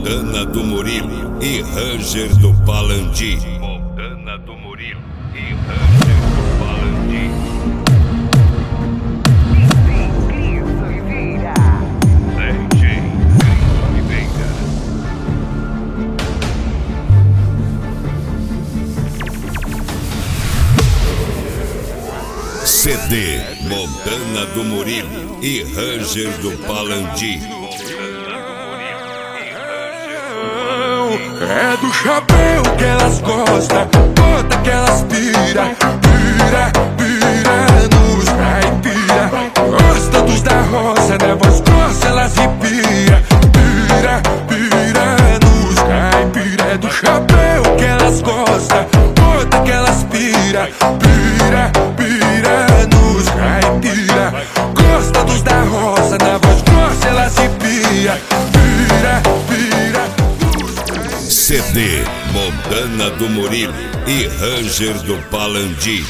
Montana do Murilo e Ranger do Palandi. Montana do Murilo e Ranger do Palandi. DJ Cris Oliveira. CD Montana do Murilo e Ranger do Palandi. É do chapéu que elas gostam, bota que elas pira, pira, pira nos caipira. Gosta dos da roça, né? Voz grossa, elas repira, pira, pira nos caipira. É do chapéu que elas gostam, bota que elas pira, pira, pira nos caipira. Gosta dos da roça, né? Voz grossa, elas repira, pira, pira. CD Montana do Murilo e Ranger do Palandi.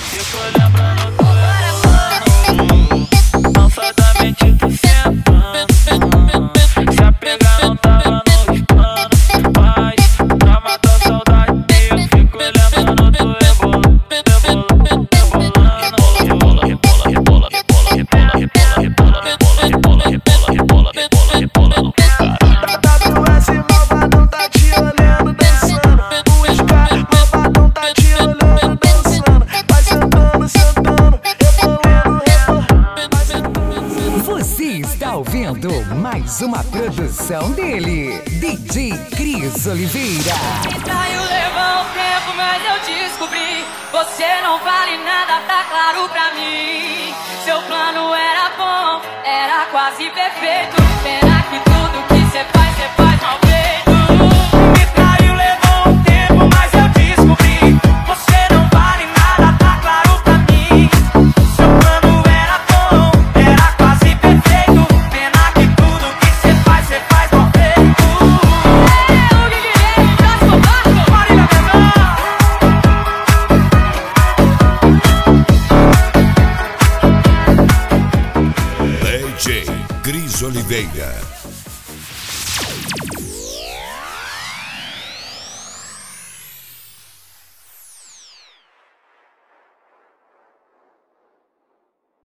Malfadamente tu sentando, se apegar não tava nos planos, mas pra matar a saudade eu fico lembrando do rebolando, rebola, rebola, rebola, rebola, rebola, rebola, rebola, rebola, rebola, rebola, rebola, rebola no caralho. WS malvadão tá te olhando dançando, o Sky malvadão tá te olhando dançando, vai sentando, sentando, rebolando, rebolando. Você está ouvindo mais uma produção dele, DJ Cris Oliveira. Saiu, levou um tempo, mas eu descobri. Você não vale nada, tá claro pra mim. Seu plano era bom, era quase perfeito. Pena que tudo que cê faz mal feito. Me traiu, levou um tempo, mas eu descobri. Você não vale nada, tá claro pra mim. Seu plano era bom, era quase perfeito. Pena que tudo que cê faz mal feito. O Guilherme, próximo barco, Marília Menor. DJ Cris Oliveira.